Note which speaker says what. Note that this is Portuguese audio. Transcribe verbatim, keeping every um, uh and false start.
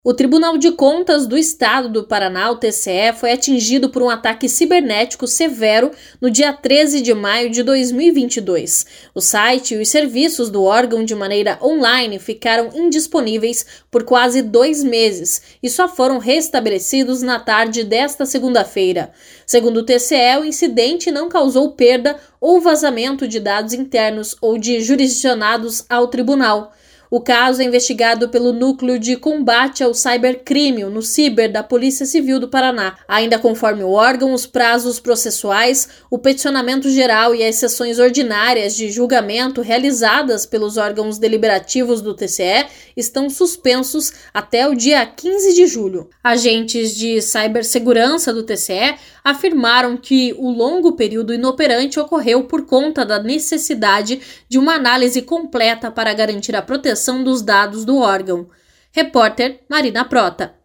Speaker 1: O Tribunal de Contas do Estado do Paraná, o T C E, foi atingido por um ataque cibernético severo no dia treze de maio de dois mil e vinte e dois. O site e os serviços do órgão de maneira online ficaram indisponíveis por quase dois meses e só foram restabelecidos na tarde desta segunda-feira. Segundo o T C E, o incidente não causou perda ou vazamento de dados internos ou de jurisdicionados ao tribunal. O caso é investigado pelo Núcleo de Combate ao Cybercrime, no Ciber da Polícia Civil do Paraná. Ainda conforme o órgão, os prazos processuais, o peticionamento geral e as sessões ordinárias de julgamento realizadas pelos órgãos deliberativos do T C E estão suspensos até o dia quinze de julho. Agentes de cibersegurança do T C E afirmaram que o longo período inoperante ocorreu por conta da necessidade de uma análise completa para garantir a proteção dos dados do órgão. Repórter Marina Prota.